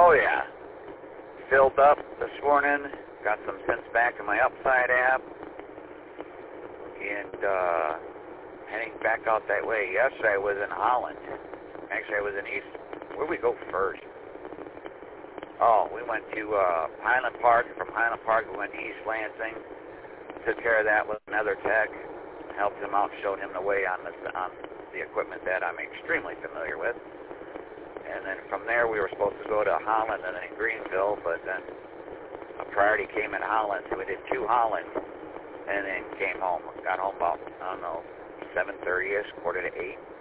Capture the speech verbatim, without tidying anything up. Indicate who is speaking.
Speaker 1: Oh, yeah. Filled up this morning. Got some cents back in my Upside app. And uh, heading back out that way. Yesterday I was in Holland. Actually, I was in East. Where'd we go first? Oh, we went to uh, Highland Park. From Highland Park, we went to East Lansing. Took care of that with another tech. Helped him out, showed him the way on, this, on the equipment that I'm extremely familiar with. And then from there, we were supposed to go to Holland and then Greenville, but then a priority came in Holland, so we did two Holland, and then came home. Got home about, I don't know, seven thirty-ish, quarter to eight.